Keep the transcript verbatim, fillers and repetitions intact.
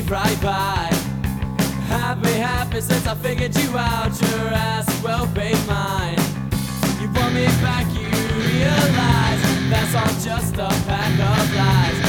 right by. Happy, happy since I figured you out. Your ass well paid mine. You want me back, you realize that's all just a pack of lies.